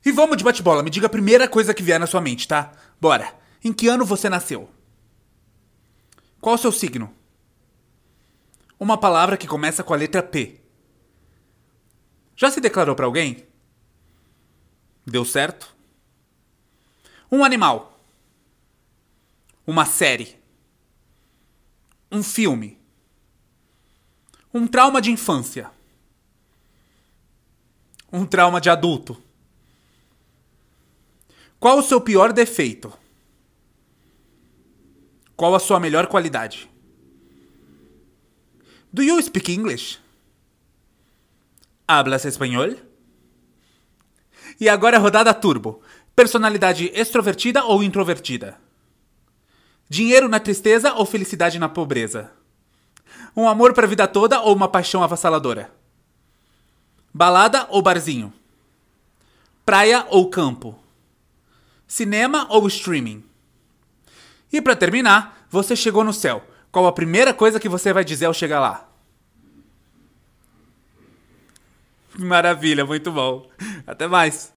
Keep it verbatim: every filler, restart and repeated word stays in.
E vamos de bate-bola, me diga a primeira coisa que vier na sua mente, tá? Bora. Em que ano você nasceu? Qual o seu signo? Uma palavra que começa com a letra P. Já se declarou pra alguém? Deu certo? Um animal. Uma série. Um filme. Um trauma de infância. Um trauma de adulto. Qual o seu pior defeito? Qual a sua melhor qualidade? Do you speak English? Hablas espanhol? E agora a rodada turbo. Personalidade extrovertida ou introvertida? Dinheiro na tristeza ou felicidade na pobreza? Um amor pra vida toda ou uma paixão avassaladora? Balada ou barzinho? Praia ou campo? Cinema ou streaming? E pra terminar, você chegou no céu. Qual a primeira coisa que você vai dizer ao chegar lá? Maravilha, muito bom. Até mais.